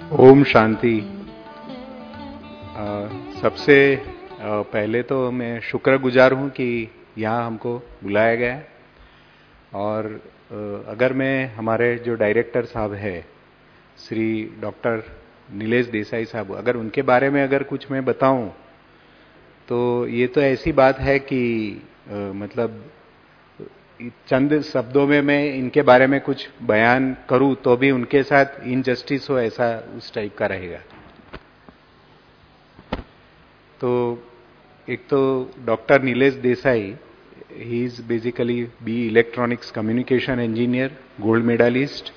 ओम शांति। सबसे पहले तो मैं शुक्रगुजार हूं कि यहाँ हमको बुलाया गया है। और अगर मैं हमारे जो डायरेक्टर साहब है श्री डॉक्टर नीलेश देसाई साहब, अगर उनके बारे में अगर कुछ मैं बताऊं तो ये तो ऐसी बात है कि मतलब चंद शब्दों में मैं इनके बारे में कुछ बयान करूं तो भी उनके साथ इनजस्टिस हो, ऐसा उस टाइप का रहेगा। तो एक तो doctor Nilesh Desai, he is basically B electronics communication engineer, gold medallist,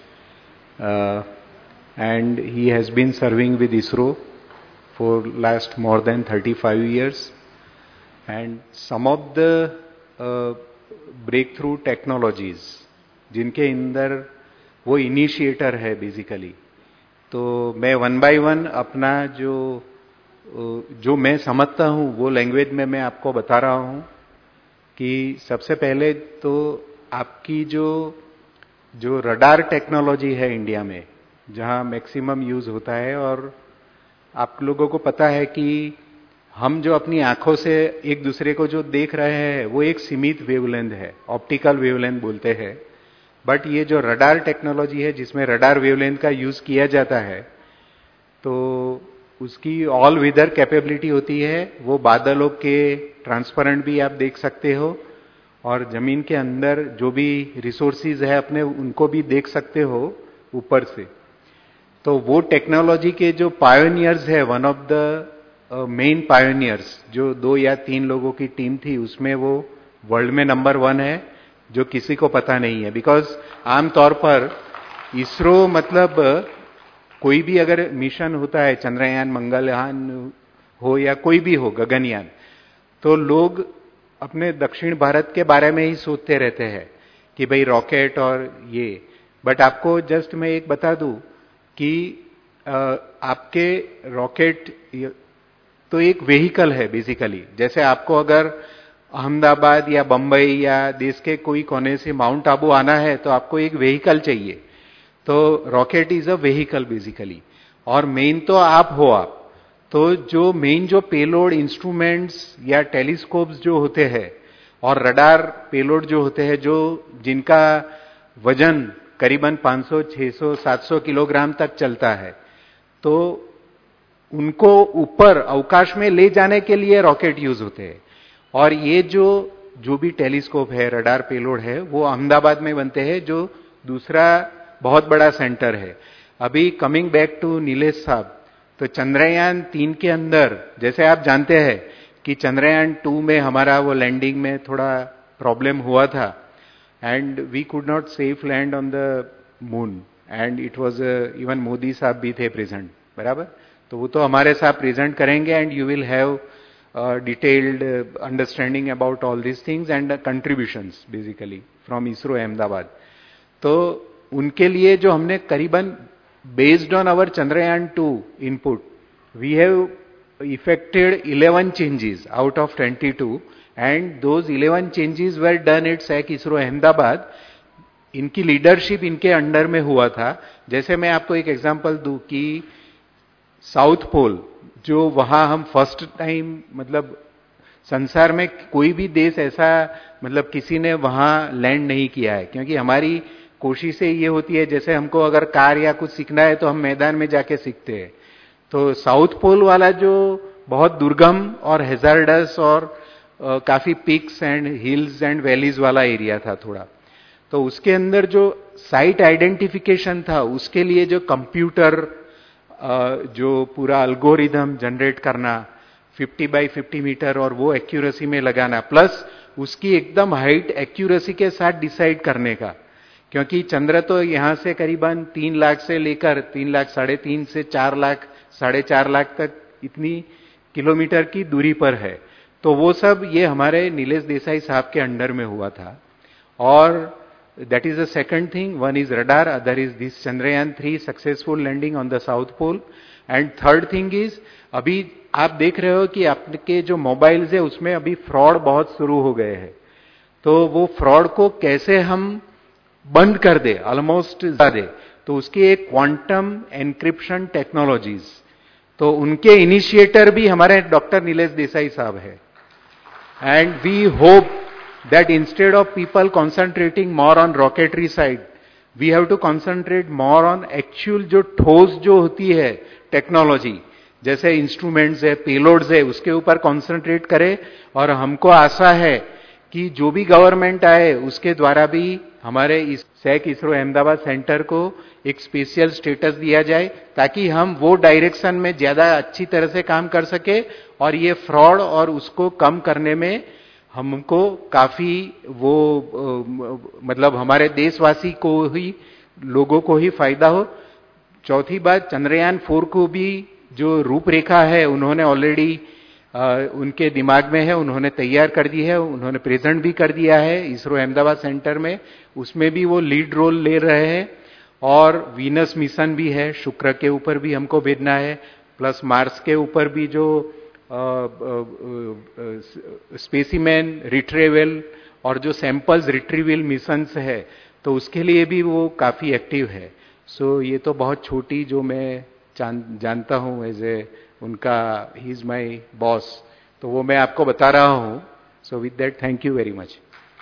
and he has been serving with ISRO for last more than 35 years. And some of the breakthrough technologies जिनके अंदर वो इनिशिएटर है बेसिकली, तो मैं वन बाय वन अपना जो मैं समझता हूं वो लैंग्वेज में मैं आपको बता रहा हूं कि सबसे पहले तो आपकी जो रडार टेक्नोलॉजी है इंडिया में, जहां मैक्सिमम यूज होता है, और आप लोगों को पता है कि हम जो अपनी आंखों से एक दूसरे को जो देख रहे हैं वो एक सीमित वेवलेंथ है, ऑप्टिकल वेवलेंथ बोलते हैं। बट ये जो रडार टेक्नोलॉजी है जिसमें रडार वेवलेंथ का यूज किया जाता है, तो उसकी ऑल वेदर कैपेबिलिटी होती है। वो बादलों के ट्रांसपेरेंट भी आप देख सकते हो, और जमीन के अंदर जो भी रिसोर्सेज है अपने उनको भी देख सकते हो ऊपर से। तो वो टेक्नोलॉजी के जो पायोनियर्स है, one of the main pioneers, जो 2 या 3 लोगों की टीम थी, उसमें वो वर्ल्ड में नंबर 1 है, जो किसी को पता नहीं है। बिकॉज आमतौर पर इसरो मतलब कोई भी अगर मिशन होता है, चंद्रयान, मंगलयान हो या कोई भी हो, गगनयान, तो लोग अपने दक्षिण भारत के बारे में ही सोचते रहते हैं कि भाई रॉकेट और ये। बट आपको जस्ट मैं एक बता दूं कि आपके रॉकेट तो एक व्हीकल है बेसिकली। जैसे आपको अगर अहमदाबाद या बंबई या देश के कोई कोने से माउंट आबू आना है तो आपको एक व्हीकल चाहिए। तो rocket is a vehicle basically, और मेन तो आप हो आप। तो जो मेन जो पेलोड इंस्ट्रूमेंट्स या टेलीस्कोप्स जो होते हैं और रडार पेलोड जो होते हैं, जो जिनका वजन करीबन 500, 600, 700 किलोग्राम तक चलता है, तो उनको ऊपर अवकाश में ले जाने के लिए रॉकेट यूज होते हैं। और ये जो भी टेलीस्कोप है, रडार पेलोड है, वो अहमदाबाद में बनते हैं, जो दूसरा बहुत बड़ा सेंटर है। अभी कमिंग बैक टू नीलेश साहब, तो चंद्रयान 3 के अंदर जैसे आप जानते हैं कि चंद्रयान 2 में हमारा वो लैंडिंग में थोड़ा प्रॉब्लम हुआ था, and we could not safe land on the moon, and it was even Modi साहब भी थे प्रेजेंट, बराबर। तो वो तो हमारे साथ प्रेजेंट करेंगे, and you will have detailed understanding about all this things and contributions basically from ISRO Ahmedabad. तो उनके लिए जो हमने करीबन based on our Chandrayaan 2 input, we have effected 11 changes out of 22, and those 11 changes were done at SAC ISRO Ahmedabad. इनकी leadership इनके under में हुआ था। जैसे मैं आपको एक एग्जांपल दूं कि साउथ पोल, जो वहां हम फर्स्ट टाइम, मतलब संसार में कोई भी देश ऐसा मतलब किसी ने वहां लैंड नहीं किया है, क्योंकि हमारी कोशिशें ये होती है, जैसे हमको अगर कार या कुछ सीखना है तो हम मैदान में जाके सीखते हैं। तो साउथ पोल वाला जो बहुत दुर्गम और हेजार्डस और काफी peaks and hills and valleys वाला एरिया था थोड़ा, तो उसके अंदर जो साइट आइडेंटिफिकेशन था, उसके लिए जो कंप्यूटर जो पूरा अल्गोरिदम जनरेट करना 50 बाई 50 मीटर और वो एक्यूरेसी में लगाना, प्लस उसकी एकदम हाइट एक्यूरेसी के साथ डिसाइड करने का, क्योंकि चंद्र तो यहां से करीबन 3 लाख से लेकर 3 लाख, 3.5 से 4 लाख, 4.5 लाख तक इतनी किलोमीटर की दूरी पर है। तो वो सब ये हमारे नीलेश देसाई साहब के अंडर में हुआ था। और that is the second thing. One is radar, other is this Chandrayaan 3 successful landing on the South Pole, and third thing is अभी आप देख रहे हो कि आपके जो मोबाइल्स है उसमें अभी फ्रॉड बहुत शुरू हो गए हैं। तो वो फ्रॉड को कैसे हम बंद कर दे, ऑलमोस्ट दे, तो उसकी एक क्वांटम एनक्रिप्शन टेक्नोलॉजीज, तो उनके इनिशिएटर भी हमारे डॉक्टर नीलेश देसाई साहब है। And we hope that instead of people concentrating more on rocketry side, we have to concentrate more on actual जो ठोस जो होती है टेक्नोलॉजी, जैसे इंस्ट्रूमेंट्स है, पेलोड्स है, उसके ऊपर कॉन्सेंट्रेट करें। और हमको आशा है कि जो भी गवर्नमेंट आए उसके द्वारा भी हमारे इस सैक इसरो अहमदाबाद सेंटर को एक स्पेशल स्टेटस दिया जाए, ताकि हम वो डायरेक्शन में ज्यादा अच्छी तरह से काम कर सके और ये फ्रॉड और उसको कम करने में हमको काफी वो मतलब हमारे देशवासी को ही, लोगों को ही फायदा हो। चौथी बात, चंद्रयान 4 को भी जो रूपरेखा है उन्होंने ऑलरेडी उनके दिमाग में है, उन्होंने तैयार कर दी है, उन्होंने प्रेजेंट भी कर दिया है इसरो अहमदाबाद सेंटर में, उसमें भी वो लीड रोल ले रहे हैं। और वीनस मिशन भी है, शुक्र के ऊपर भी हमको भेजना है, प्लस मार्स के ऊपर भी जो स्पेसिमेन रिट्रीवल और जो सैंपल्स रिट्रीवल मिशंस है, तो उसके लिए भी वो काफी एक्टिव है। सो ये तो बहुत छोटी जो मैं जानता हूं एज ए उनका, ही इज माई बॉस, तो वो मैं आपको बता रहा हूं। So with that thank you very much.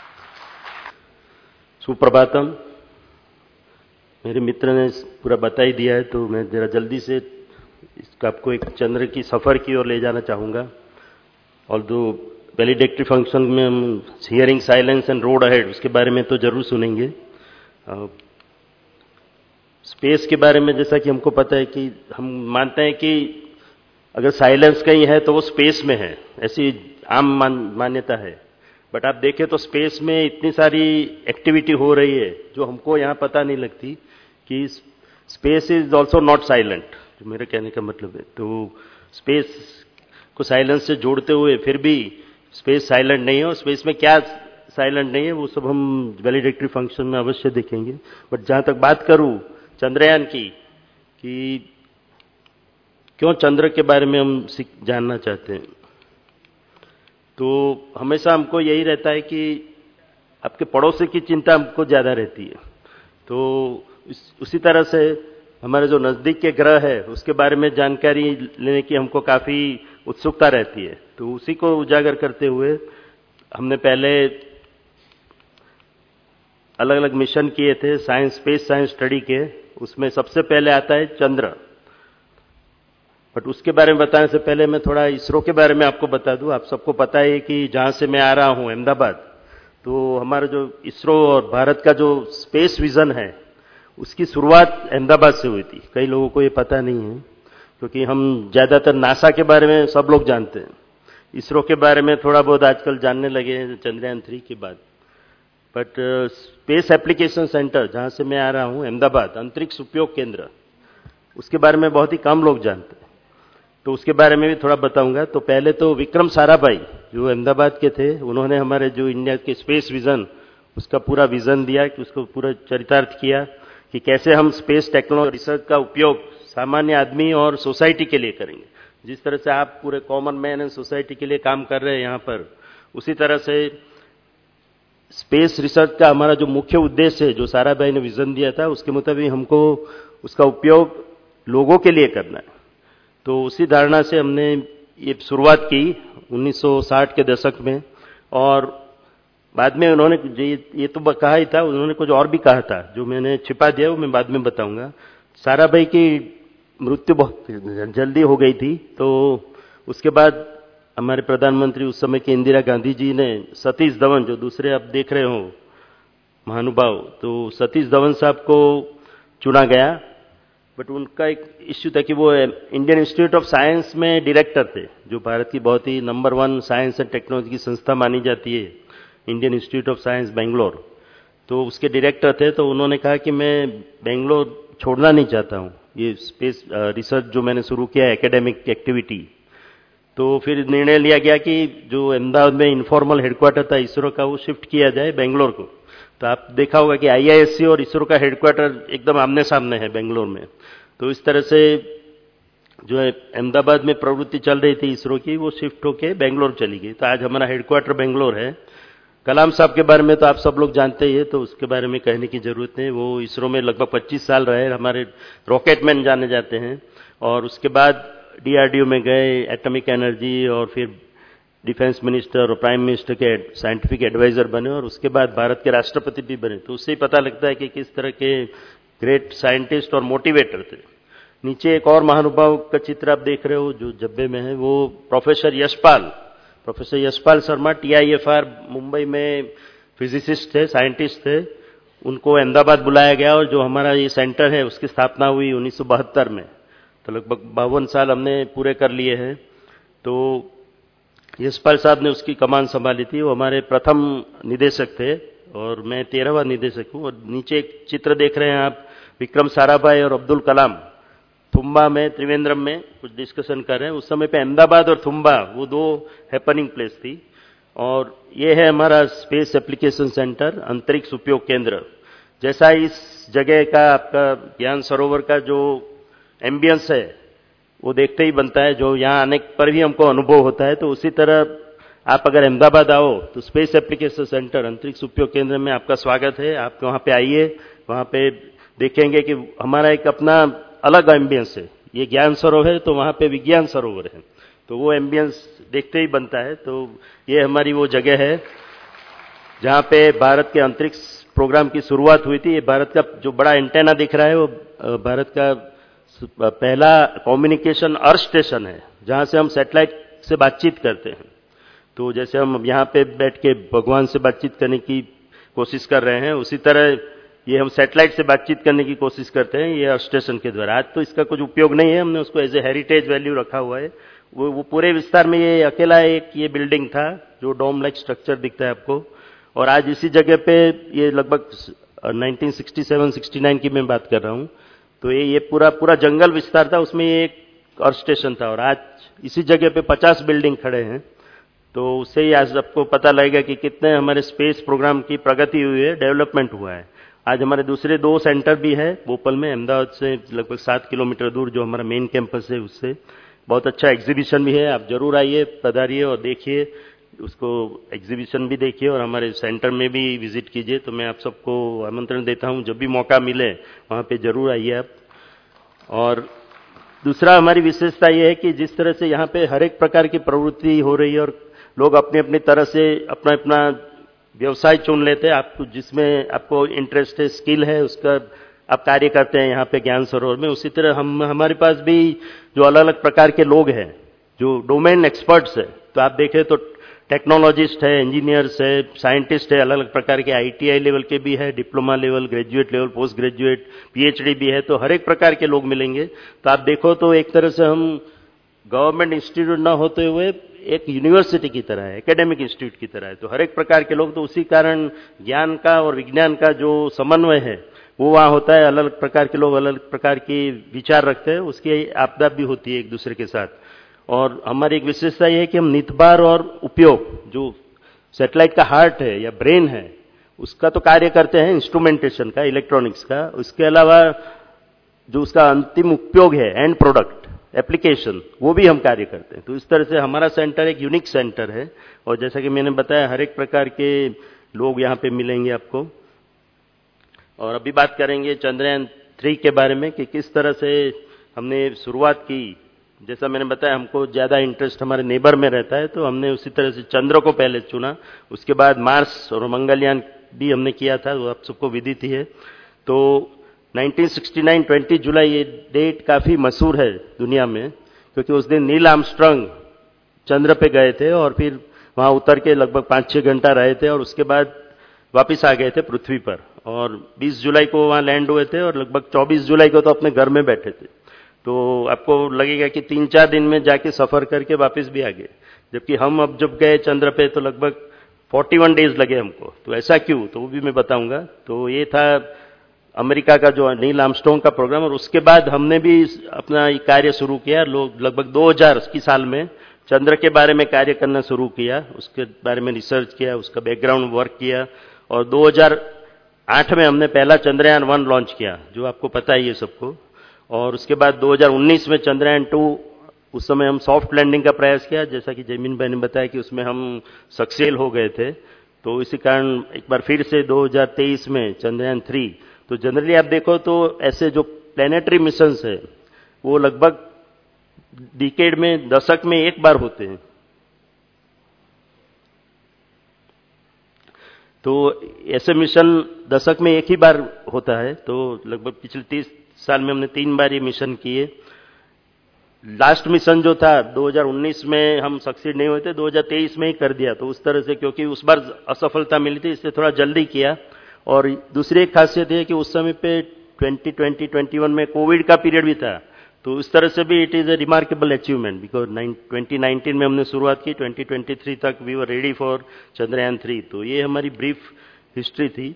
सुप्रभातम। मेरे मित्र ने पूरा बता ही दिया है, तो मैं जरा जल्दी से आपको एक चंद्र की सफर की ओर ले जाना चाहूंगा। ऑल्दो वैलिडेटरी फंक्शन में हम hearing silence and road ahead, उसके बारे में तो जरूर सुनेंगे। स्पेस के बारे में जैसा कि हमको पता है कि हम मानते हैं कि अगर साइलेंस कहीं है तो वो स्पेस में है, ऐसी आम मान्यता है। बट आप देखें तो स्पेस में इतनी सारी एक्टिविटी हो रही है जो हमको यहाँ पता नहीं लगती, कि space is also not silent, जो मेरे कहने का मतलब है। तो स्पेस को साइलेंस से जोड़ते हुए फिर भी स्पेस साइलेंट नहीं है, और स्पेस में क्या साइलेंट नहीं है वो सब हम वैलिडेटरी फंक्शन में अवश्य देखेंगे। बट जहां तक बात करूं चंद्रयान की, कि क्यों चंद्र के बारे में हम जानना चाहते हैं, तो हमेशा हमको यही रहता है कि आपके पड़ोसी की चिंता हमको ज्यादा रहती है। तो उसी तरह से हमारे जो नजदीक के ग्रह है उसके बारे में जानकारी लेने की हमको काफी उत्सुकता रहती है। तो उसी को उजागर करते हुए हमने पहले अलग अलग मिशन किए थे साइंस, स्पेस साइंस स्टडी के। उसमें सबसे पहले आता है चंद्र। बट उसके बारे में बताने से पहले मैं थोड़ा इसरो के बारे में आपको बता दूं। आप सबको पता है कि जहां से मैं आ रहा हूं अहमदाबाद, तो हमारा जो इसरो और भारत का जो स्पेस विजन है उसकी शुरुआत अहमदाबाद से हुई थी। कई लोगों को ये पता नहीं है, क्योंकि हम ज्यादातर नासा के बारे में सब लोग जानते हैं, इसरो के बारे में थोड़ा बहुत आजकल जानने लगे हैं चंद्रयान 3 के बाद। बट स्पेस एप्लीकेशन सेंटर जहां से मैं आ रहा हूं अहमदाबाद, अंतरिक्ष उपयोग केंद्र, उसके बारे में बहुत ही कम लोग जानते हैं, तो उसके बारे में भी थोड़ा बताऊंगा। तो पहले तो विक्रम साराभाई जो अहमदाबाद के थे, उन्होंने हमारे जो इंडिया के स्पेस विजन, उसका पूरा विजन दिया, कि उसको पूरा चरितार्थ किया कि कैसे हम स्पेस टेक्नोलॉजी रिसर्च का उपयोग सामान्य आदमी और सोसाइटी के लिए करेंगे। जिस तरह से आप पूरे कॉमन मैन एंड सोसाइटी के लिए काम कर रहे हैं यहाँ पर, उसी तरह से स्पेस रिसर्च का हमारा जो मुख्य उद्देश्य है, जो साराभाई ने विजन दिया था, उसके मुताबिक हमको उसका उपयोग लोगों के लिए करना है। तो उसी धारणा से हमने ये शुरुआत की 1960 के दशक में। और बाद में उन्होंने ये तो कहा ही था, उन्होंने कुछ और भी कहा था जो मैंने छिपा दिया, वो मैं बाद में बताऊंगा। साराभाई की मृत्यु बहुत जल्दी हो गई थी, तो उसके बाद हमारे प्रधानमंत्री उस समय की इंदिरा गांधी जी ने सतीश धवन, जो दूसरे आप देख रहे हो महानुभाव, तो सतीश धवन साहब को चुना गया। बट उनका एक इश्यू था कि वो इंडियन इंस्टीट्यूट ऑफ साइंस में डायरेक्टर थे, जो भारत की बहुत ही नंबर 1 साइंस एंड टेक्नोलॉजी की संस्था मानी जाती है, Indian Institute of Science Bangalore. तो उसके डायरेक्टर थे, तो उन्होंने कहा कि मैं बेंगलोर छोड़ना नहीं चाहता हूं, ये स्पेस रिसर्च जो मैंने शुरू किया है, एकेडमिक एक्टिविटी। तो फिर निर्णय लिया गया कि जो अहमदाबाद में इनफॉर्मल हेडक्वार्टर था इसरो का, वो शिफ्ट किया जाए बेंगलोर को। तो आप देखा होगा कि IISc और इसरो का हेडक्वार्टर एकदम आमने सामने है बेंगलोर में। तो इस तरह से जो है अहमदाबाद में प्रवृत्ति चल रही थी इसरो की, वो शिफ्ट होके बेंगलोर चली गई। तो आज हमारा हेडक्वार्टर बेंगलोर है। कलाम साहब के बारे में तो आप सब लोग जानते ही है, तो उसके बारे में कहने की जरूरत नहीं। वो इसरो में लगभग 25 साल रहे, हमारे रॉकेटमैन जाने जाते हैं। और उसके बाद डीआरडीओ में गए, एटॉमिक एनर्जी, और फिर डिफेंस मिनिस्टर और प्राइम मिनिस्टर के साइंटिफिक एडवाइजर बने, और उसके बाद भारत के राष्ट्रपति भी बने। तो उससे ही पता लगता है कि किस तरह के ग्रेट साइंटिस्ट और मोटिवेटर थे। नीचे एक और महानुभाव का चित्र आप देख रहे हो जो जब्बे में है, वो प्रोफेसर यशपाल शर्मा, टीआईएफआर मुंबई में फिजिसिस्ट थे, साइंटिस्ट थे। उनको अहमदाबाद बुलाया गया, और जो हमारा ये सेंटर है उसकी स्थापना हुई 1972 में। तो लगभग 52 साल हमने पूरे कर लिए हैं। तो यशपाल साहब ने उसकी कमान संभाली थी। वो हमारे प्रथम निदेशक थे, और मैं 13वां निदेशक हूं। और नीचे एक चित्र देख रहे हैं आप, विक्रम साराभाई और अब्दुल कलाम थुम्बा में, त्रिवेंद्रम में कुछ डिस्कशन कर रहे हैं। उस समय पे अहमदाबाद और थुम्बा वो दो हैपनिंग प्लेस थी। और ये है हमारा स्पेस एप्लीकेशन सेंटर, अंतरिक्ष उपयोग केंद्र। जैसा इस जगह का आपका ज्ञान सरोवर का जो एम्बियंस है वो देखते ही बनता है, जो यहाँ आने पर भी हमको अनुभव होता है। तो उसी तरह आप अगर अहमदाबाद आओ तो स्पेस एप्लीकेशन सेंटर, अंतरिक्ष उपयोग केंद्र में आपका स्वागत है। आप वहां पे आइए, वहां पे देखेंगे कि हमारा एक अपना अलग एम्बियंस है। ये ज्ञान सरोवर है तो वहां पे विज्ञान सरोवर है, तो वो एम्बियंस देखते ही बनता है। तो ये हमारी वो जगह है जहां पे भारत के अंतरिक्ष प्रोग्राम की शुरुआत हुई थी। ये भारत का जो बड़ा एंटेना दिख रहा है वो भारत का पहला कम्युनिकेशन अर्थ स्टेशन है, जहां से हम सैटेलाइट से बातचीत करते हैं। तो जैसे हम यहाँ पे बैठ के भगवान से बातचीत करने की कोशिश कर रहे हैं, उसी तरह ये हम सैटेलाइट से बातचीत करने की कोशिश करते हैं ये अर्थ स्टेशन के द्वारा। आज तो इसका कुछ उपयोग नहीं है, हमने उसको एज ए हेरिटेज वैल्यू रखा हुआ है। वो पूरे विस्तार में ये अकेला एक ये बिल्डिंग था जो डोम लाइक स्ट्रक्चर दिखता है आपको। और आज इसी जगह पे ये लगभग 1967-69 की मैं बात कर रहा हूं। तो ये पूरा जंगल विस्तार था, उसमें ये एक अर्थ स्टेशन था। और आज इसी जगह पे 50 बिल्डिंग खड़े हैं। तो उससे ही आज आपको पता लगेगा कि कितने हमारे स्पेस प्रोग्राम की प्रगति हुई है, डेवलपमेंट हुआ है। आज हमारे दूसरे 2 सेंटर भी है भोपाल में, अहमदाबाद से लगभग 7 किलोमीटर दूर जो हमारा मेन कैंपस है उससे। बहुत अच्छा एग्जीबिशन भी है, आप जरूर आइए, पधारिए और देखिए उसको, एग्जीबिशन भी देखिए और हमारे सेंटर में भी विजिट कीजिए। तो मैं आप सबको आमंत्रण देता हूं, जब भी मौका मिले वहां पे जरूर आइए आप। और दूसरा हमारी विशेषता यह है कि जिस तरह से यहाँ पे हर एक प्रकार की प्रवृत्ति हो रही है और लोग अपनी अपनी तरह से अपना अपना व्यवसाय चुन लेते हैं। आपको जिसमें आपको इंटरेस्ट है, स्किल है, उसका आप कार्य करते हैं यहाँ पे ज्ञान सरोवर में। उसी तरह हमारे पास भी जो अलग अलग प्रकार के लोग हैं जो डोमेन एक्सपर्ट्स है, तो आप देखें तो टेक्नोलॉजिस्ट है, इंजीनियर्स है, साइंटिस्ट है, अलग अलग प्रकार के आईटीआई लेवल के भी है, diploma level, graduate level, post graduate, PhD भी है। तो हर एक प्रकार के लोग मिलेंगे। तो आप देखो तो एक तरह से हम गवर्नमेंट इंस्टीट्यूट ना होते हुए एक यूनिवर्सिटी की तरह है, एकेडमिक इंस्टीट्यूट की तरह है। तो हर एक प्रकार के लोग, तो उसी कारण ज्ञान का और विज्ञान का जो समन्वय है वो वहां होता है। अलग अलग प्रकार के लोग अलग अलग प्रकार के विचार रखते हैं, उसकी आपदा भी होती है एक दूसरे के साथ। और हमारी एक विशेषता यह है कि हम नितबार और उपयोग, जो सैटेलाइट का हार्ट है या ब्रेन है, उसका तो कार्य करते हैं, इंस्ट्रूमेंटेशन का, इलेक्ट्रॉनिक्स का। उसके अलावा जो उसका अंतिम उपयोग है, एंड प्रोडक्ट एप्लीकेशन, वो भी हम कार्य करते हैं। तो इस तरह से हमारा सेंटर एक यूनिक सेंटर है। और जैसा कि मैंने बताया, हर एक प्रकार के लोग यहाँ पे मिलेंगे आपको। और अभी बात करेंगे चंद्रयान 3 के बारे में कि किस तरह से हमने शुरुआत की। जैसा मैंने बताया, हमको ज्यादा इंटरेस्ट हमारे नेबर में रहता है, तो हमने उसी तरह से चंद्र को पहले चुना, उसके बाद मार्स और मंगलयान भी हमने किया था, वो आप सबको विदित ही है। तो 1969 20 जुलाई ये डेट काफी मशहूर है दुनिया में, क्योंकि उस दिन नील आर्मस्ट्रांग चंद्र पे गए थे और फिर वहां उतर के लगभग 5-6 घंटा रहे थे और उसके बाद वापिस आ गए थे पृथ्वी पर। और 20 जुलाई को वहां लैंड हुए थे और लगभग 24 जुलाई को तो अपने घर में बैठे थे। तो आपको लगेगा कि 3-4 दिन में जाके सफर करके वापस भी आ गए, जबकि हम अब जब गए चंद्र पे तो लगभग 41 डेज लगे हमको। तो ऐसा क्यों, तो वो भी मैं बताऊंगा। तो ये था अमेरिका का जो नील आर्मस्ट्रांग का प्रोग्राम। और उसके बाद हमने भी अपना कार्य शुरू किया। लोग लगभग 2000 की साल में चंद्र के बारे में कार्य करना शुरू किया, उसके बारे में रिसर्च किया, उसका बैकग्राउंड वर्क किया। और 2008 में हमने पहला चंद्रयान 1 लॉन्च किया, जो आपको पता ही है सबको। और उसके बाद 2019 में चंद्रयान 2, उस समय हम सॉफ्ट लैंडिंग का प्रयास किया, जैसा कि जमीन भाई ने बताया कि उसमें हम सक्सेल हो गए थे। तो इसी कारण एक बार फिर से 2023 में चंद्रयान 3, तो जनरली आप देखो तो ऐसे जो प्लेनेटरी मिशंस है वो लगभग डिकेड में, दशक में एक बार होते हैं। तो ऐसे मिशन दशक में एक ही बार होता है। तो लगभग पिछले 30 साल में हमने 3 बार ये मिशन किए। लास्ट मिशन जो था 2019 में हम सक्सीड नहीं हुए थे, 2023 में ही कर दिया। तो उस तरह से, क्योंकि उस बार असफलता मिली थी, इसलिए थोड़ा जल्दी किया। और दूसरी एक खासियत है कि उस समय पे 2020-21 में कोविड का पीरियड भी था। तो इस तरह से भी it is a remarkable achievement, because 2019 में हमने शुरुआत की, 2023 तक we were ready for Chandrayaan 3। तो ये हमारी ब्रीफ हिस्ट्री थी।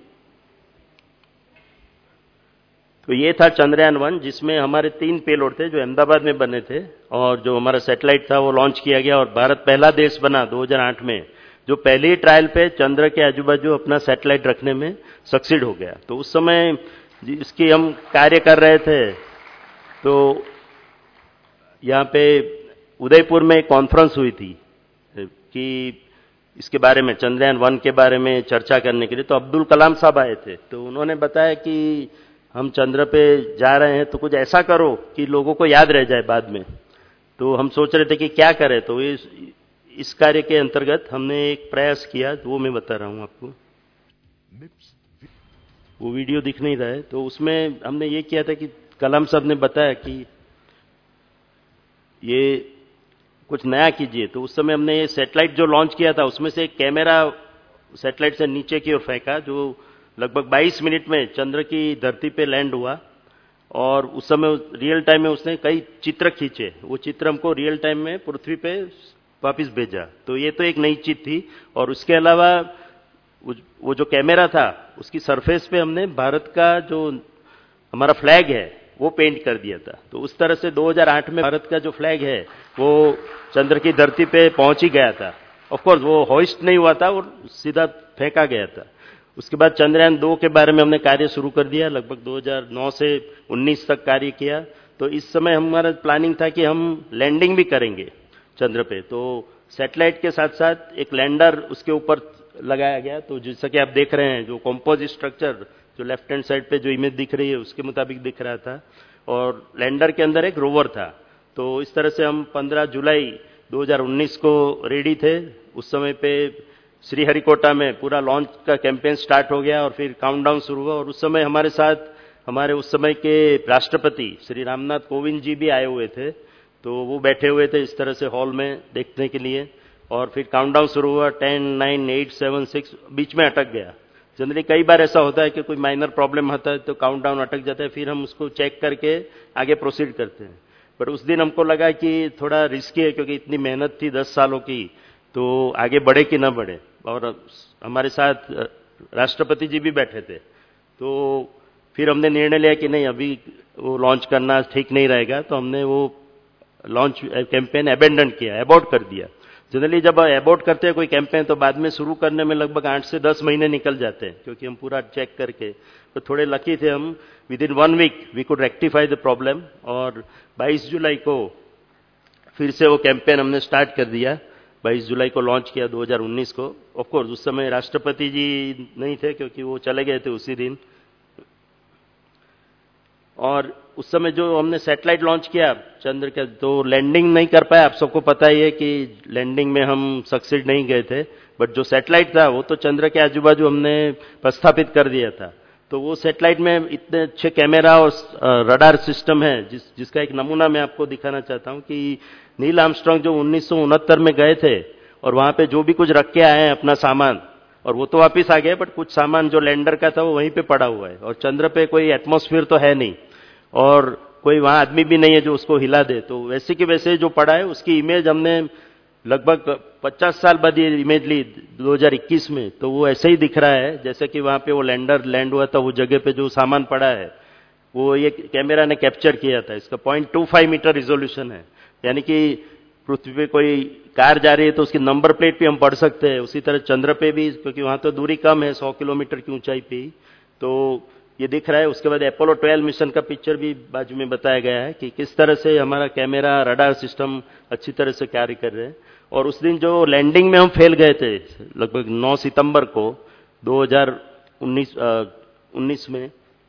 तो ये था चंद्रयान 1, जिसमें हमारे 3 पेलोड थे जो अहमदाबाद में बने थे, और जो हमारा सैटेलाइट था वो लॉन्च किया गया। और भारत पहला देश बना 2008 में जो पहले ही ट्रायल पे चंद्र के आजू बाजू अपना सैटेलाइट रखने में सक्सीड हो गया। तो उस समय इसकी हम कार्य कर रहे थे, तो यहाँ पे उदयपुर में एक कॉन्फ्रेंस हुई थी कि इसके बारे में, चंद्रयान 1 के बारे में चर्चा करने के लिए। तो अब्दुल कलाम साहब आए थे, तो उन्होंने बताया कि हम चंद्र पे जा रहे हैं तो कुछ ऐसा करो कि लोगों को याद रह जाए बाद में। तो हम सोच रहे थे कि क्या करें। तो इस कार्य के अंतर्गत हमने एक प्रयास किया, तो वो मैं बता रहा हूं आपको। वो वीडियो दिख नहीं रहा है। तो उसमें हमने ये किया था कि कलाम साहब ने बताया कि ये कुछ नया कीजिए। तो उस समय हमने ये सैटेलाइट जो लॉन्च किया था, उसमें से एक कैमरा सैटेलाइट से नीचे की ओर फेंका, जो लगभग 22 मिनट में चंद्र की धरती पे लैंड हुआ। और उस समय रियल टाइम में उसने कई चित्र खींचे। वो चित्र हमको रियल टाइम में पृथ्वी पे वापिस भेजा। तो ये तो एक नई चीज थी। और उसके अलावा वो जो कैमरा था, उसकी सरफेस पे हमने भारत का जो हमारा फ्लैग है वो पेंट कर दिया था। तो उस तरह से 2008 में भारत का जो फ्लैग है वो चंद्र की धरती पे पहुंच ही गया था। ऑफ कोर्स वो होइस्ट नहीं हुआ था, वो सीधा फेंका गया था। उसके बाद चंद्रयान 2 के बारे में हमने कार्य शुरू कर दिया। लगभग 2009 से 19 तक कार्य किया। तो इस समय हमारा प्लानिंग था कि हम लैंडिंग भी करेंगे चंद्र पे। तो सैटेलाइट के साथ साथ एक लैंडर उसके ऊपर लगाया गया। तो जैसा कि आप देख रहे हैं, जो कंपोजिट स्ट्रक्चर जो लेफ्ट हैंड साइड पे जो इमेज दिख रही है उसके मुताबिक दिख रहा था। और लैंडर के अंदर एक रोवर था। तो इस तरह से हम 15 जुलाई 2019 को रेडी थे। उस समय पे श्रीहरिकोटा में पूरा लॉन्च का कैंपेन स्टार्ट हो गया और फिर काउंटडाउन शुरू हुआ। और उस समय हमारे साथ हमारे उस समय के राष्ट्रपति श्री रामनाथ कोविंद जी भी आए हुए थे। तो वो बैठे हुए थे इस तरह से हॉल में देखने के लिए। और फिर काउंटडाउन शुरू हुआ, 10, 9, 8, 7, 6, बीच में अटक गया। जनरली कई बार ऐसा होता है कि कोई माइनर प्रॉब्लम होता है तो काउंटडाउन अटक जाता है, फिर हम उसको चेक करके आगे प्रोसीड करते हैं। पर उस दिन हमको लगा कि थोड़ा रिस्की है, क्योंकि इतनी मेहनत थी 10 सालों की, तो आगे बढ़े कि ना बढ़े। और हमारे साथ राष्ट्रपति जी भी बैठे थे। तो फिर हमने निर्णय लिया कि नहीं, अभी वो लॉन्च करना ठीक नहीं रहेगा। तो हमने वो लॉन्च कैंपेन अबेंडन किया, अबॉर्ट कर दिया। जनरली जब अबॉर्ट करते हैं कोई कैंपेन तो बाद में शुरू करने में लगभग 8 से 10 महीने निकल जाते हैं, क्योंकि हम पूरा चेक करके। तो थोड़े लकी थे हम, within 1 week we could rectify the problem. और 22 जुलाई को फिर से वो कैंपेन हमने स्टार्ट कर दिया। 22 जुलाई को लॉन्च किया 2019 को। ऑफ कोर्स उस समय राष्ट्रपति जी नहीं थे, क्योंकि वो चले गए थे उसी दिन। और उस समय जो हमने सैटेलाइट लॉन्च किया चंद्र के, तो लैंडिंग नहीं कर पाया। आप सबको पता ही है कि लैंडिंग में हम सक्सीड नहीं गए थे। बट जो सैटेलाइट था वो तो चंद्र के आजू बाजू हमने प्रस्थापित कर दिया था। तो वो सैटेलाइट में इतने अच्छे कैमरा और रडार सिस्टम है, जिसका एक नमूना मैं आपको दिखाना चाहता हूं कि नील आर्मस्ट्रांग जो 1969 में गए थे और वहां पे जो भी कुछ रख के आए हैं अपना सामान, और वो तो वापिस आ गए, बट कुछ सामान जो लैंडर का था वो वहीं पे पड़ा हुआ है। और चंद्र पे कोई एटमॉस्फेयर तो है नहीं और कोई वहां आदमी भी नहीं है जो उसको हिला दे। तो वैसे के वैसे जो पड़ा है उसकी इमेज हमने लगभग 50 साल बाद ये इमेज ली 2021 में। तो वो ऐसे ही दिख रहा है जैसे कि वहां पे वो लैंडर लैंड हुआ था, वो जगह पे जो सामान पड़ा है वो ये कैमरा ने कैप्चर किया था। इसका 0.25 मीटर रिजोल्यूशन है, यानी कि पृथ्वी पे कोई कार जा रही है तो उसकी नंबर प्लेट भी हम पढ़ सकते हैं। उसी तरह चंद्र पे भी, क्योंकि वहां तो दूरी कम है, 100 किलोमीटर की ऊंचाई पे ही। तो ये दिख रहा है। उसके बाद अपोलो 12 मिशन का पिक्चर भी बाजू में बताया गया है कि किस तरह से हमारा कैमरा रडार सिस्टम अच्छी तरह से कार्य कर रहे हैं। और उस दिन जो लैंडिंग में हम फेल गए थे लगभग 9 सितंबर को 2019 में,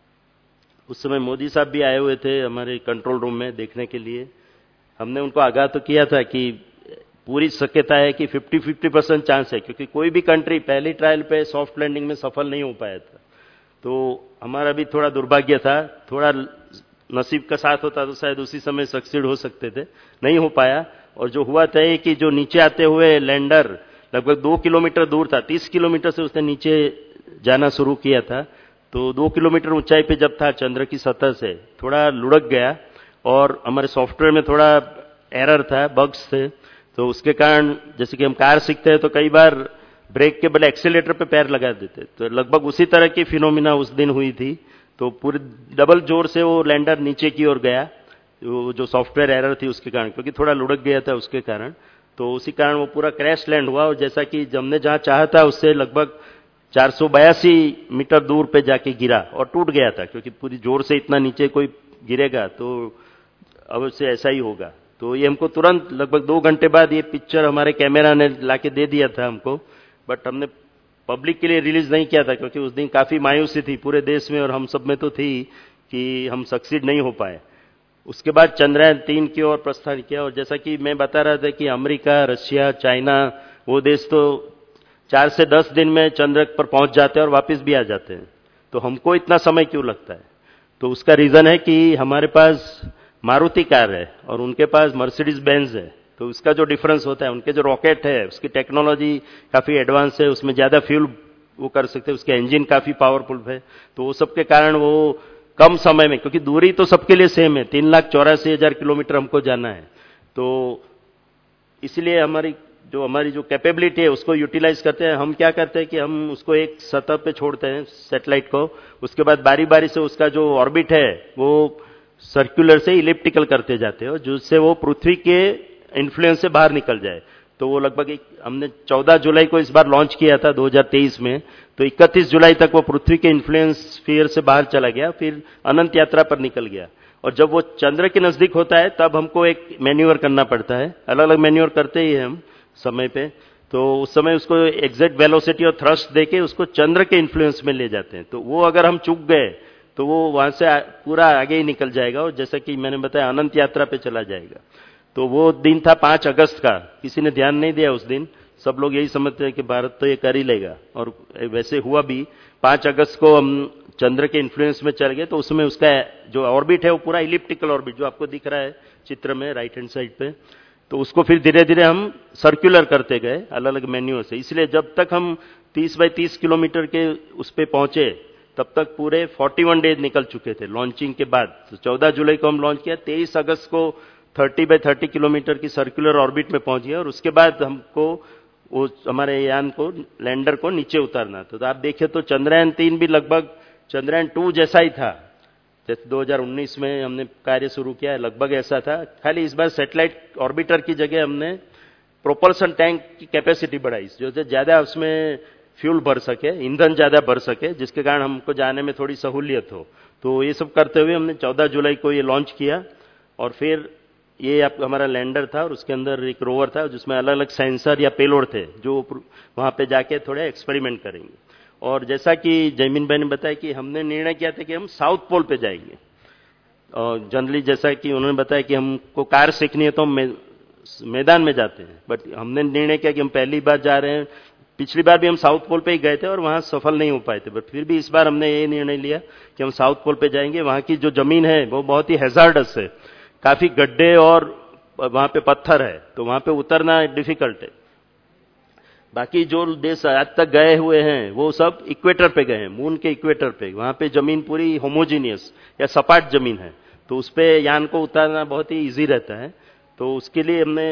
उस समय मोदी साहब भी आए हुए थे हमारे कंट्रोल रूम में देखने के लिए। हमने उनको आगाह तो किया था कि पूरी शक्यता है कि 50-50% चांस है, क्योंकि कोई भी कंट्री पहली ट्रायल पे सॉफ्ट लैंडिंग में सफल नहीं हो पाया था। तो हमारा भी थोड़ा दुर्भाग्य था, थोड़ा नसीब का साथ होता तो शायद उसी समय सक्सीड हो सकते थे, नहीं हो पाया। और जो हुआ था कि जो नीचे आते हुए लैंडर लगभग 2 किलोमीटर दूर था, 30 किलोमीटर से उसने नीचे जाना शुरू किया था। तो 2 किलोमीटर ऊंचाई पे जब था चंद्र की सतह से, थोड़ा लुढ़क गया और हमारे सॉफ्टवेयर में थोड़ा एरर था, बग्स थे। तो उसके कारण जैसे कि हम कार सीखते हैं तो कई बार ब्रेक के बजाय एक्सीलेटर पे पैर लगा देते, तो लगभग उसी तरह की फिनोमिना उस दिन हुई थी। तो पूरे डबल जोर से वो लैंडर नीचे की ओर गया, जो सॉफ्टवेयर एरर थी उसके कारण, क्योंकि थोड़ा लुढ़क गया था उसके कारण। तो उसी कारण वो पूरा क्रैश लैंड हुआ और जैसा कि हमने जहां चाहा था उससे लगभग 482 मीटर दूर पे जाके गिरा और टूट गया था, क्योंकि पूरी जोर से इतना नीचे कोई गिरेगा तो अवश्य ऐसा ही होगा। तो ये हमको तुरंत लगभग 2 घंटे बाद ये पिक्चर हमारे कैमरा ने लाके दे दिया था हमको, बट हमने पब्लिक के लिए रिलीज नहीं किया था, क्योंकि उस दिन काफी मायूसी थी पूरे देश में और हम सब में तो थी कि हम सक्सीड नहीं हो पाए। उसके बाद चंद्रयान 3 की ओर प्रस्थान किया और जैसा कि मैं बता रहा था कि अमेरिका, रशिया, चाइना, वो देश तो 4 से 10 दिन में चंद्र पर पहुंच जाते हैं और वापस भी आ जाते हैं। तो हमको इतना समय क्यों लगता है? तो उसका रीजन है कि हमारे पास मारुति कार है और उनके पास मर्सिडीज बेंज है। तो उसका जो डिफरेंस होता है, उनके जो रॉकेट है उसकी टेक्नोलॉजी काफी एडवांस है, उसमें ज्यादा फ्यूल वो कर सकते हैं, उसके इंजन काफी पावरफुल है। तो वो सबके कारण वो कम समय में, क्योंकि दूरी तो सबके लिए सेम है, 3,84,000 किलोमीटर हमको जाना है, तो इसलिए हमारी जो कैपेबिलिटी है उसको यूटिलाइज करते हैं। हम क्या करते हैं कि हम उसको एक सतह पे छोड़ते हैं सैटेलाइट को, उसके बाद बारी बारी से उसका जो ऑर्बिट है वो सर्कुलर से इलिप्टिकल करते जाते हैं, जिससे वो पृथ्वी के इन्फ्लुएंस से बाहर निकल जाए। तो वो लगभग हमने 14 जुलाई को इस बार लॉन्च किया था 2023 में, तो 31 जुलाई तक वो पृथ्वी के इन्फ्लुएंस स्फीयर से बाहर चला गया, फिर अनंत यात्रा पर निकल गया। और जब वो चंद्र के नजदीक होता है तब हमको एक मैन्यूवर करना पड़ता है, अलग अलग मैन्यूवर करते ही हम समय पे। तो उस समय उसको एग्जैक्ट वेलोसिटी और थ्रस्ट देके उसको चंद्र के इन्फ्लुएंस में ले जाते हैं। तो वो अगर हम चूक गए तो वो वहां से पूरा आगे ही निकल जाएगा और जैसा कि मैंने बताया अनंत यात्रा पे चला जाएगा। तो वो दिन था 5 अगस्त का, किसी ने ध्यान नहीं दिया उस दिन, सब लोग यही समझते हैं कि भारत तो ये कर ही लेगा, और वैसे हुआ भी। 5 अगस्त को हम चंद्र के इन्फ्लुएंस में चल गए, तो उसमें उसका जो ऑर्बिट है वो पूरा इलिप्टिकल ऑर्बिट, जो आपको दिख रहा है चित्र में राइट हैंड साइड पे, तो उसको फिर धीरे धीरे हम सर्कुलर करते गए अलग अलग मेन्यूर से। इसलिए जब तक हम 30 बाई 30 किलोमीटर के उस पे पहुंचे तब तक पूरे 41 डेज निकल चुके थे लॉन्चिंग के बाद। तो 14 जुलाई को हम लॉन्च किया, 23 अगस्त को 30 बाई 30 किलोमीटर की सर्कुलर ऑर्बिट में पहुंच गया और उसके बाद हमको वो हमारे यान को, लैंडर को नीचे उतारना। तो आप देखें तो चंद्रयान 3 भी लगभग चंद्रयान 2 जैसा ही था, जैसे 2019 में हमने कार्य शुरू किया है लगभग ऐसा था। खाली इस बार सैटेलाइट ऑर्बिटर की जगह हमने प्रोपल्शन टैंक की कैपेसिटी बढ़ाई, जो ज्यादा उसमें फ्यूल भर सके, ईंधन ज्यादा भर सके, जिसके कारण हमको जाने में थोड़ी सहूलियत हो। तो ये सब करते हुए हमने 14 जुलाई को ये लॉन्च किया और फिर ये हमारा लैंडर था और उसके अंदर एक रोवर था जिसमें अलग अलग सेंसर या पेलोड थे जो वहां पे जाके थोड़े एक्सपेरिमेंट करेंगे। और जैसा कि जयमीन भाई ने बताया कि हमने निर्णय किया था कि हम साउथ पोल पे जाएंगे, और जनरली जैसा कि उन्होंने बताया कि हमको कार सीखनी है तो हम मैदान में जाते हैं, बट हमने निर्णय किया कि हम पहली बार जा रहे हैं। पिछली बार भी हम साउथ पोल पे ही गए थे और वहां सफल नहीं हो पाए थे, बट फिर भी इस बार हमने ये निर्णय लिया कि हम साउथ पोल पे जाएंगे। वहां की जो जमीन है वो बहुत ही हैजार्डस है, काफी गड्ढे और वहां पे पत्थर है, तो वहां पे उतरना डिफिकल्ट है। बाकी जो देश आज तक गए हुए हैं वो सब इक्वेटर पे गए हैं, मून के इक्वेटर पे, वहां पे जमीन पूरी होमोजीनियस या सपाट जमीन है, तो उस पे यान को उतारना बहुत ही इजी रहता है। तो उसके लिए हमने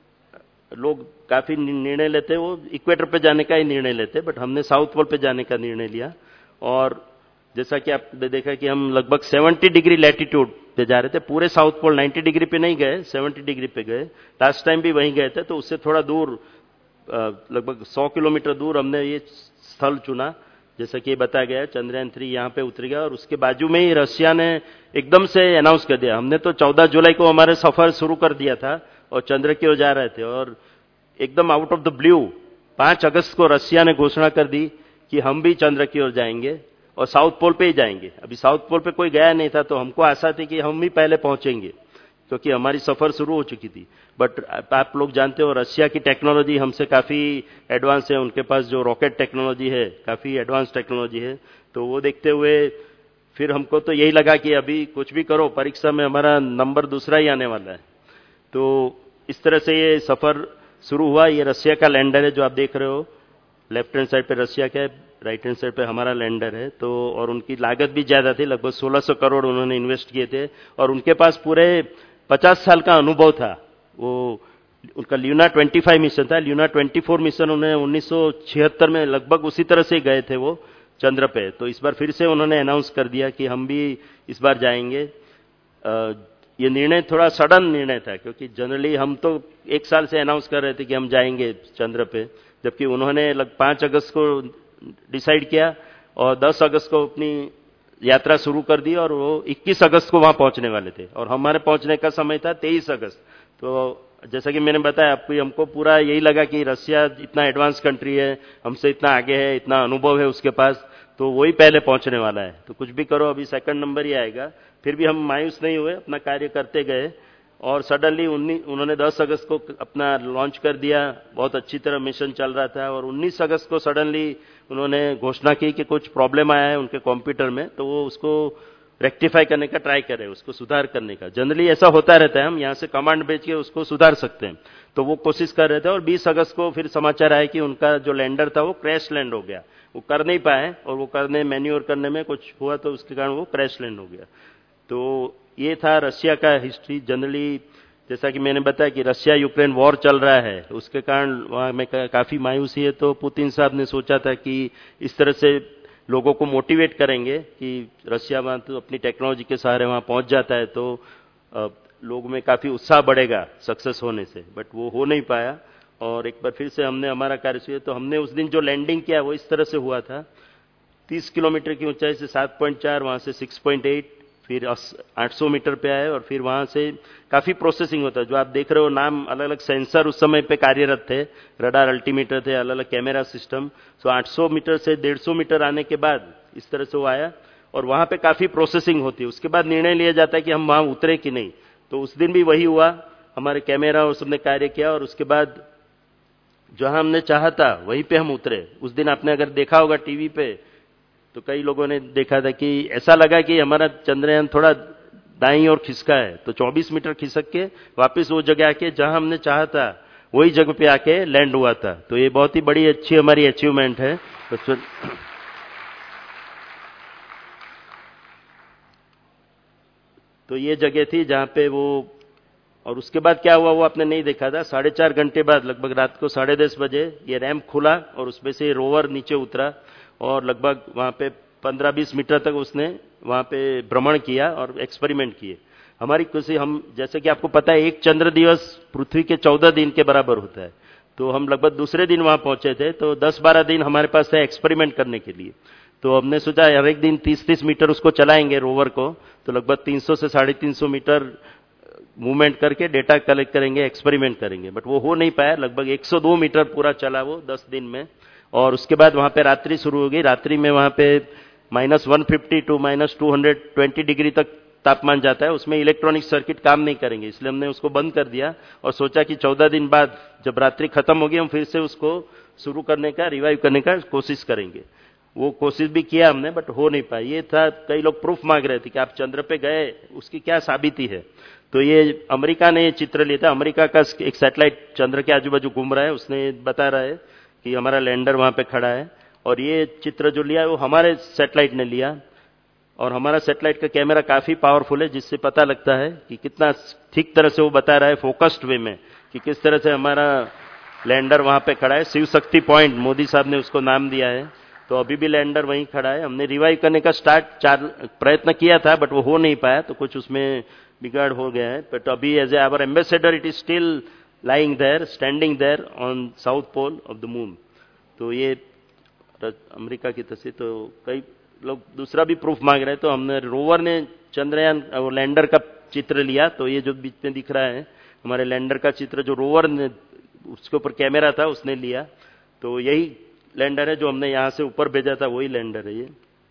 लोग काफी निर्णय लेते हैं, वो इक्वेटर पे जाने का ही निर्णय लेते, बट हमने साउथ पोल पे जाने का निर्णय लिया। और जैसा कि आपने देखा कि हम लगभग 70 डिग्री लैटिट्यूड पे जा रहे थे, पूरे साउथ पोल 90 डिग्री पे नहीं गए, 70 डिग्री पे गए। लास्ट टाइम भी वहीं गए थे, तो उससे थोड़ा दूर लगभग 100 किलोमीटर दूर हमने ये स्थल चुना जैसा कि बताया गया चंद्रयान 3 यहां पे उतरेगा और उसके बाजू में ही रशिया ने एकदम से अनाउंस कर दिया। हमने तो 14 जुलाई को हमारे सफर शुरू कर दिया था और चंद्र की ओर जा रहे थे और एकदम आउट ऑफ द ब्लू 5 अगस्त को रशिया ने घोषणा कर दी कि हम भी चंद्र की ओर जाएंगे और साउथ पोल पे ही जाएंगे। अभी साउथ पोल पे कोई गया नहीं था तो हमको आशा थी कि हम भी पहले पहुंचेंगे क्योंकि हमारी सफर शुरू हो चुकी थी। बट आप लोग जानते हो रशिया की टेक्नोलॉजी हमसे काफी एडवांस है, उनके पास जो रॉकेट टेक्नोलॉजी है काफी एडवांस टेक्नोलॉजी है। तो वो देखते हुए फिर हमको तो यही लगा कि अभी कुछ भी करो परीक्षा में हमारा नंबर दूसरा ही आने वाला है। तो इस तरह से ये सफर शुरू हुआ। ये रशिया का लैंडर है जो आप देख रहे हो, लेफ्ट हैंड साइड पे रशिया का है, राइट हैंड साइड पे हमारा लैंडर है। तो और उनकी लागत भी ज्यादा थी, लगभग 1600 करोड़ उन्होंने इन्वेस्ट किए थे और उनके पास पूरे 50 साल का अनुभव था। वो उनका ल्यूना 25 मिशन था, ल्यूना 24 मिशन उन्हें 1976 में लगभग उसी तरह से गए थे वो चंद्र पे। तो इस बार फिर से उन्होंने अनाउंस कर दिया कि हम भी इस बार जाएंगे। ये निर्णय थोड़ा सडन निर्णय था क्योंकि जनरली हम तो 1 साल से अनाउंस कर रहे थे कि हम जाएंगे चंद्र पे, जबकि उन्होंने 5 अगस्त को डिसाइड किया और 10 अगस्त को अपनी यात्रा शुरू कर दी और वो 21 अगस्त को वहां पहुंचने वाले थे और हमारे पहुंचने का समय था 23 अगस्त। तो जैसा कि मैंने बताया आपको, हमको पूरा यही लगा कि रशिया इतना एडवांस कंट्री है, हमसे इतना आगे है, इतना अनुभव है उसके पास, तो वही पहले पहुंचने वाला है। तो कुछ भी करो अभी सेकंड नंबर ही आएगा। फिर भी हम मायूस नहीं हुए, अपना कार्य करते गए और सडनली उन्होंने 10 अगस्त को अपना लॉन्च कर दिया। बहुत अच्छी तरह मिशन चल रहा था और 19 अगस्त को सडनली उन्होंने घोषणा की कि कुछ प्रॉब्लम आया है उनके कंप्यूटर में, तो वो उसको रेक्टिफाई करने का ट्राई कर रहे हैं, उसको सुधार करने का। जनरली ऐसा होता रहता है, हम यहां से कमांड भेज के उसको सुधार सकते हैं। तो वो कोशिश कर रहे थे और 20 अगस्त को फिर समाचार आया कि उनका जो लैंडर था वो क्रैश लैंड हो गया, वो कर नहीं पाए और वो मैन्यूअर करने में कुछ हुआ तो उसके कारण वो क्रैश लैंड हो गया। तो ये था रशिया का हिस्ट्री। जनरली जैसा कि मैंने बताया कि रशिया यूक्रेन वॉर चल रहा है, उसके कारण वहां में काफी मायूसी है। तो पुतिन साहब ने सोचा था कि इस तरह से लोगों को मोटिवेट करेंगे कि रशिया वहां तो अपनी टेक्नोलॉजी के सहारे वहां पहुंच जाता है तो लोगों में काफी उत्साह बढ़ेगा सक्सेस होने से। बट वो हो नहीं पाया और एक बार फिर से हमने हमारा कार्य शुरू। तो हमने उस दिन जो लैंडिंग किया वो इस तरह से हुआ था, 30 किलोमीटर की ऊंचाई से 7.4, वहां से 6.8, फिर 800 मीटर पे आए और फिर वहां से काफी प्रोसेसिंग होता है। जो आप देख रहे हो नाम, अलग अलग सेंसर उस समय पे कार्यरत थे, रडार अल्टीमीटर थे, अलग अलग कैमरा सिस्टम। सो 800 मीटर से 150 मीटर आने के बाद इस तरह से वो आया और वहां पे काफी प्रोसेसिंग होती है। उसके बाद निर्णय लिया जाता है कि हम वहां उतरे कि नहीं। तो उस दिन भी वही हुआ, हमारे कैमरा और सबने कार्य किया और उसके बाद जहां हमने चाहा था वहीं पे हम उतरे। उस दिन आपने अगर देखा होगा टीवी पे तो कई लोगों ने देखा था कि ऐसा लगा कि हमारा चंद्रयान थोड़ा दाईं ओर खिसका है। तो 24 मीटर खिसक के वापस वो जगह आके जहां हमने चाहा था वही जगह पे आके लैंड हुआ था। तो ये बहुत ही बड़ी अच्छी हमारी अचीवमेंट है। तो ये जगह थी जहां पे वो, और उसके बाद क्या हुआ वो आपने नहीं देखा था। 4.5 घंटे बाद लगभग रात को 10:30 बजे ये रैंप खुला और उसमें से रोवर नीचे उतरा और लगभग वहां पे 15-20 मीटर तक उसने वहां पे भ्रमण किया और एक्सपेरिमेंट किए। हमारी खुशी, हम जैसे कि आपको पता है 1 चंद्र दिवस पृथ्वी के 14 दिन के बराबर होता है। तो हम लगभग दूसरे दिन वहां पहुंचे थे, तो 10-12 दिन हमारे पास है एक्सपेरिमेंट करने के लिए। तो हमने सोचा हर एक दिन 30-30 मीटर उसको चलाएंगे रोवर को, तो लगभग 300 से 350 मीटर मूवमेंट करके डेटा कलेक्ट करेंगे, एक्सपेरिमेंट करेंगे। बट वो हो नहीं पाया। लगभग 102 मीटर पूरा चला वो 10 दिन में और उसके बाद वहां पे रात्रि शुरू हो गई। रात्रि में वहां पे -150 टू -220 डिग्री तक तापमान जाता है। उसमें इलेक्ट्रॉनिक सर्किट काम नहीं करेंगे, इसलिए हमने उसको बंद कर दिया और सोचा कि 14 दिन बाद जब रात्रि खत्म होगी हम फिर से उसको शुरू करने का, रिवाइव करने का कोशिश करेंगे। वो कोशिश भी किया हमने, बट हो नहीं पाई। ये था, कई लोग प्रूफ मांग रहे थे कि आप चंद्र पे गए, उसकी क्या साबिती है। तो ये अमेरिका ने ये चित्र लिया था। अमेरिका का एक सैटेलाइट चंद्र के आजू बाजू घूम रहा है, उसने बता रहा है कि हमारा लैंडर वहां पे खड़ा है। और ये चित्र जो लिया है वो हमारे सैटेलाइट ने लिया और हमारा सैटेलाइट का कैमरा काफी पावरफुल है, जिससे पता लगता है कि कितना ठीक तरह से वो बता रहा है फोकस्ड वे में कि किस तरह से हमारा लैंडर वहां पे खड़ा है। शिव शक्ति पॉइंट मोदी साहब ने उसको नाम दिया है। तो अभी भी लैंडर वहीं खड़ा है। हमने रिवाइव करने का प्रयत्न किया था, बट वो हो नहीं पाया, तो कुछ उसमें बिगाड़ हो गया है। बट अभी as our ambassador it is still lying there, standing there on south pole of the moon. तो ये अमेरिका की तस्वीर, तो कई लोग दूसरा भी प्रूफ मांग रहे हैं। तो हमने रोवर ने चंद्रयान और लैंडर का चित्र लिया, तो ये जो बीच में दिख रहा है हमारे लैंडर का चित्र, जो रोवर ने उसके ऊपर कैमरा था उसने लिया, तो यही लैंडर है जो हमने यहां से ऊपर भेजा था, वही लैंडर है ये।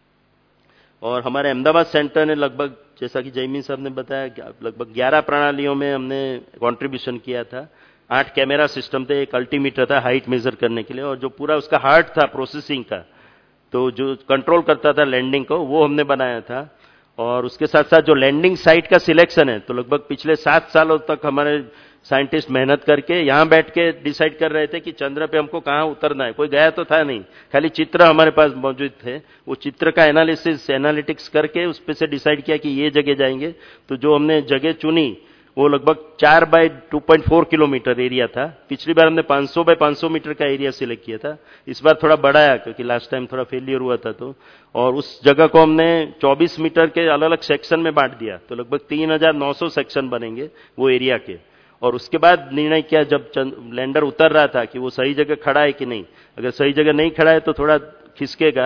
और हमारे अहमदाबाद सेंटर ने लगभग, जैसा कि जयमीन साहब ने बताया, लगभग 11 प्रणालियों में हमने कंट्रीब्यूशन किया था। 8 कैमरा सिस्टम थे, एक अल्टीमीटर था हाइट मेजर करने के लिए, और जो पूरा उसका हार्ट था प्रोसेसिंग का, तो जो कंट्रोल करता था लैंडिंग को, वो हमने बनाया था। और उसके साथ साथ जो लैंडिंग साइट का सिलेक्शन है, तो लगभग पिछले 7 सालों तक हमारे साइंटिस्ट मेहनत करके यहां बैठ के डिसाइड कर रहे थे कि चंद्र पे हमको कहां उतरना है। कोई गया तो था नहीं, खाली चित्र हमारे पास मौजूद थे। वो चित्र का एनालिटिक्स करके उस पे से डिसाइड किया कि ये जगह जाएंगे। तो जो हमने जगह चुनी वो लगभग 4 बाय 2.4 किलोमीटर एरिया था। पिछली बार हमने 500 बाय 500 मीटर का एरिया सिलेक्ट किया था, इस बार थोड़ा बढ़ाया क्योंकि लास्ट टाइम थोड़ा फेलियर हुआ था। तो और उस जगह को हमने 24 मीटर के अलग अलग सेक्शन में बांट दिया, तो लगभग 3900 सेक्शन बनेंगे वो एरिया के। और उसके बाद निर्णय किया जब लैंडर उतर रहा था कि वो सही जगह खड़ा है कि नहीं। अगर सही जगह नहीं खड़ा है तो थोड़ा खिसकेगा,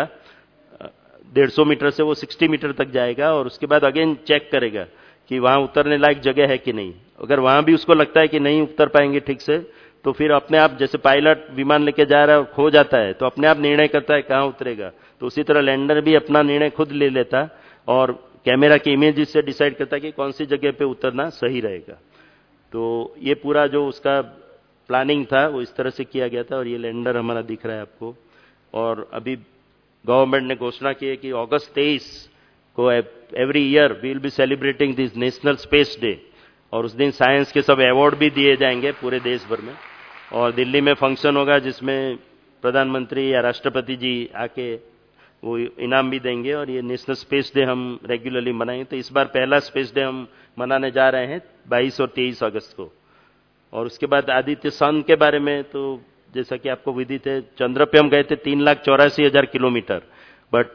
150 मीटर से वो 60 मीटर तक जाएगा, और उसके बाद अगेन चेक करेगा कि वहां उतरने लायक जगह है कि नहीं। अगर वहां भी उसको लगता है कि नहीं उतर पाएंगे ठीक से, तो फिर अपने आप, जैसे पायलट विमान लेके जा रहा है और खो जाता है तो अपने आप निर्णय करता है कहां उतरेगा, तो उसी तरह लैंडर भी अपना निर्णय खुद ले लेता और कैमरा की इमेजेस से डिसाइड करता कि कौन सी जगह पे उतरना सही रहेगा। तो ये पूरा जो उसका प्लानिंग था वो इस तरह से किया गया था, और ये लैंडर हमारा दिख रहा है आपको। और अभी गवर्नमेंट ने घोषणा की है कि अगस्त 23 को every year we will be celebrating this national space day, और उस दिन साइंस के सब अवार्ड भी दिए जाएंगे पूरे देश भर में। और दिल्ली में फंक्शन होगा जिसमें प्रधानमंत्री या राष्ट्रपति जी आके वो इनाम भी देंगे, और ये नेशनल स्पेस डे हम रेगुलरली मनाएंगे। तो इस बार पहला स्पेस डे हम मनाने जा रहे हैं 22 और 23 अगस्त को। और उसके बाद आदित्य सन के बारे में, तो जैसा कि आपको विदित है, चंद्र पे हम गए थे 3,84,000 किलोमीटर, बट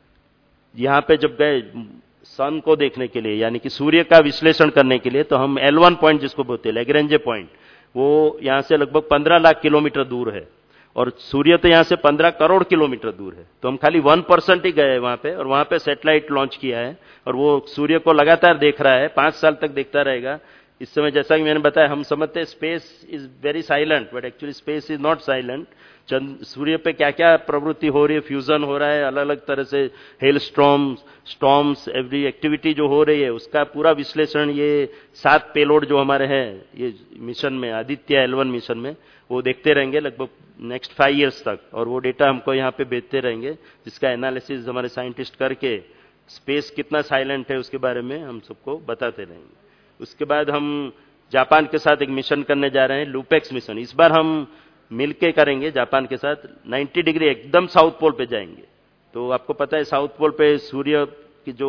यहां पे जब गए सन को देखने के लिए, यानी कि सूर्य का विश्लेषण करने के लिए, तो हम L1 पॉइंट जिसको बोलते हैं लैग्रेंजे पॉइंट, वो यहां से लगभग 15 लाख किलोमीटर दूर है, और सूर्य तो यहां से 15 करोड़ किलोमीटर दूर है। तो हम खाली 1% ही गए वहां पे, और वहां पे सैटेलाइट लॉन्च किया है, और वो सूर्य को लगातार देख रहा है, 5 साल तक देखता रहेगा। इस समय जैसा कि मैंने बताया, हम समझते हैं space is very silent, but actually space is not silent. सूर्य पे क्या क्या प्रवृत्ति हो रही है, फ्यूजन हो रहा है, अलग अलग तरह से हेल स्टॉर्म्स, एवरी एक्टिविटी जो हो रही है, उसका पूरा विश्लेषण ये 7 पेलोड जो हमारे हैं ये मिशन में, आदित्य L1 मिशन में, वो देखते रहेंगे लगभग नेक्स्ट 5 इयर्स तक, और वो डेटा हमको यहाँ पे भेजते रहेंगे, जिसका एनालिसिस हमारे साइंटिस्ट करके स्पेस कितना साइलेंट है उसके बारे में हम सबको बताते रहेंगे। उसके बाद हम जापान के साथ एक मिशन करने जा रहे हैं, लूपेक्स मिशन। इस बार हम मिलके करेंगे जापान के साथ, 90 डिग्री एकदम साउथ पोल पे जाएंगे। तो आपको पता है साउथ पोल पे सूर्य की जो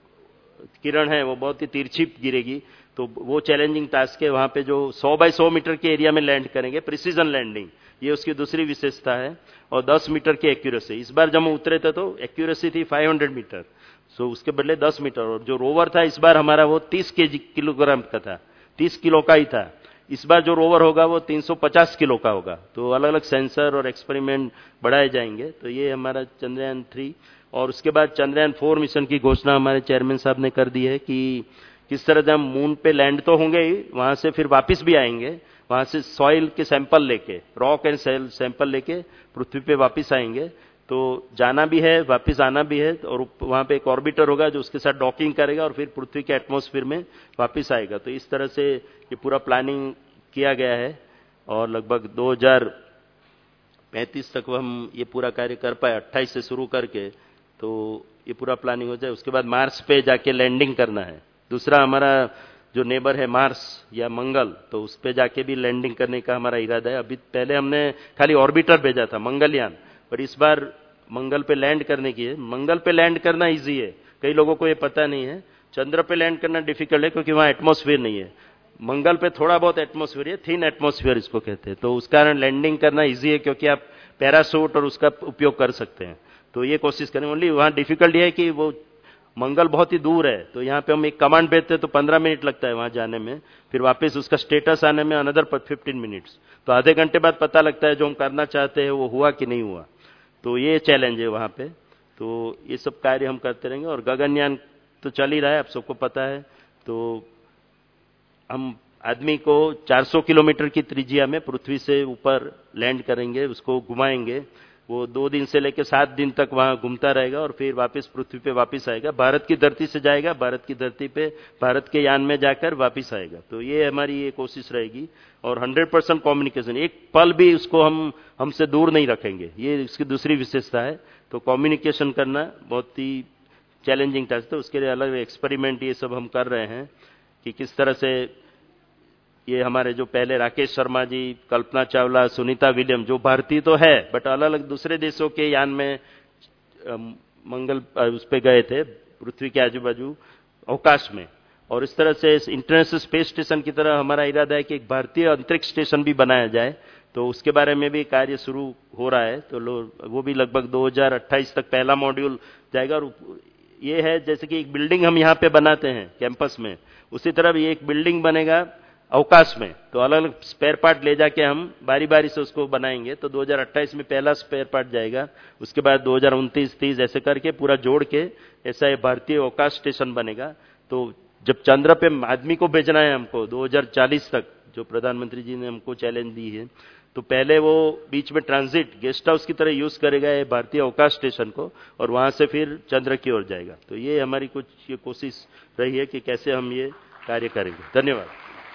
किरण है वो बहुत ही तिरछी गिरेगी, तो वो चैलेंजिंग टास्क है। वहां पे जो 100 बाय 100 मीटर के एरिया में लैंड करेंगे, प्रिसीजन लैंडिंग, ये उसकी दूसरी विशेषता है, और 10 मीटर की एक्यूरेसी। इस बार जब हम उतरे थे तो एक्यूरेसी थी 500 मीटर, सो उसके बदले 10 मीटर। और जो रोवर था इस बार हमारा वो 30 किलोग्राम का था, 30 किलो का ही था। इस बार जो रोवर होगा वो 350 किलो का होगा। तो अलग अलग सेंसर और एक्सपेरिमेंट बढ़ाए जाएंगे। तो ये हमारा चंद्रयान 3। और उसके बाद चंद्रयान 4 मिशन की घोषणा हमारे चेयरमैन साहब ने कर दी है कि किस तरह से हम मून पे लैंड तो होंगे ही, वहां से फिर वापस भी आएंगे, वहां से सॉइल के सैंपल लेके, रॉक एंड सॉइल सैंपल लेके पृथ्वी पे वापस आएंगे। तो जाना भी है, वापस आना भी है, और वहां पे एक ऑर्बिटर होगा जो उसके साथ डॉकिंग करेगा और फिर पृथ्वी के एटमॉस्फेयर में वापस आएगा। तो इस तरह से ये पूरा प्लानिंग किया गया है, और लगभग 2035 तक हम ये पूरा कार्य कर पाए, 28 से शुरू करके, तो ये पूरा प्लानिंग हो जाए। उसके बाद मार्स पे जाके लैंडिंग करना है। दूसरा हमारा जो नेबर है मार्स या मंगल, तो उस पे जाके भी लैंडिंग करने का हमारा इरादा है। अभी पहले हमने खाली ऑर्बिटर भेजा था, मंगलयान, पर इस बार मंगल पे लैंड करने की है। मंगल पे लैंड करना इजी है, कई लोगों को ये पता नहीं है। चंद्र पे लैंड करना डिफिकल्ट है क्योंकि वहां एटमॉस्फेयर नहीं है। मंगल पे थोड़ा बहुत एटमॉस्फेयर है, थिन एटमॉस्फेयर इसको कहते हैं, तो उस कारण लैंडिंग करना इजी है क्योंकि आप पैरासूट और उसका उपयोग कर सकते हैं। तो ये कोशिश करें। ओनली वहां डिफिकल्टी है कि वो मंगल बहुत ही दूर है, तो यहाँ पे हम एक कमांड भेजते हैं तो 15 मिनट लगता है वहां जाने में, फिर वापस उसका स्टेटस आने में अनदर 15 मिनट्स। तो आधे घंटे बाद पता लगता है जो हम करना चाहते हैं वो हुआ कि नहीं हुआ। तो ये चैलेंज है वहां पे। तो ये सब कार्य हम करते रहेंगे। और गगनयान तो चल ही रहा है, आप सबको पता है। तो हम आदमी को 400 किलोमीटर की त्रिज्या में पृथ्वी से ऊपर लैंड करेंगे, उसको घुमाएंगे। वो 2 दिन से लेकर 7 दिन तक वहां घूमता रहेगा और फिर वापस पृथ्वी पे वापस आएगा। भारत की धरती से जाएगा, भारत की धरती पे भारत के यान में जाकर वापस आएगा। तो ये हमारी ये कोशिश रहेगी। और 100% कम्युनिकेशन, एक पल भी उसको हमसे दूर नहीं रखेंगे, ये इसकी दूसरी विशेषता है। तो कम्युनिकेशन करना बहुत ही चैलेंजिंग टास्क है। उसके लिए अलग एक्सपेरिमेंट ये सब हम कर रहे हैं कि किस तरह से ये हमारे जो पहले राकेश शर्मा जी, कल्पना चावला, सुनीता विलियम, जो भारतीय तो है बट अलग अलग दूसरे देशों के यान में मंगल उस पे गए थे, पृथ्वी के आजू बाजू अवकाश में। और इस तरह से इंटरनेशनल स्पेस स्टेशन की तरह हमारा इरादा है कि एक भारतीय अंतरिक्ष स्टेशन भी बनाया जाए। तो उसके बारे में भी कार्य शुरू हो रहा है। तो वो भी लगभग 2028 तक पहला मॉड्यूल जाएगा। और ये है जैसे कि एक बिल्डिंग हम यहाँ पे बनाते हैं कैंपस में, उसी तरह भी एक बिल्डिंग बनेगा अवकाश में। तो अलग अलग स्पेयर पार्ट ले जाके हम बारी बारी से उसको बनाएंगे। तो 2028 में पहला स्पेयर पार्ट जाएगा, उसके बाद 2029, 30 ऐसे करके पूरा जोड़ के ऐसा ये भारतीय अवकाश स्टेशन बनेगा। तो जब चंद्र पे आदमी को भेजना है हमको 2040 तक, जो प्रधानमंत्री जी ने हमको चैलेंज दी है, तो पहले वो बीच में ट्रांजिट गेस्ट हाउस की तरह यूज करेगा ये भारतीय अवकाश स्टेशन को, और वहां से फिर चंद्र की ओर जाएगा। तो ये हमारी कुछ ये कोशिश रही है कि कैसे हम ये कार्य करेंगे। धन्यवाद।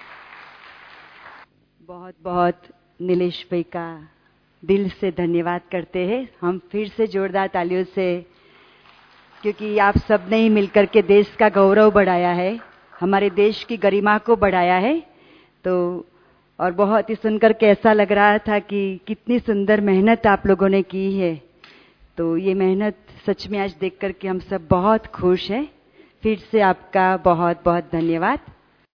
बहुत बहुत नीलेश भाई का दिल से धन्यवाद करते हैं हम फिर से जोरदार तालियों से, क्योंकि आप सब ने ही मिलकर के देश का गौरव बढ़ाया है, हमारे देश की गरिमा को बढ़ाया है। तो और बहुत ही सुनकर के ऐसा लग रहा था कि कितनी सुंदर मेहनत आप लोगों ने की है। तो ये मेहनत सच में आज देख करके हम सब बहुत खुश हैं। फिर से आपका बहुत बहुत धन्यवाद।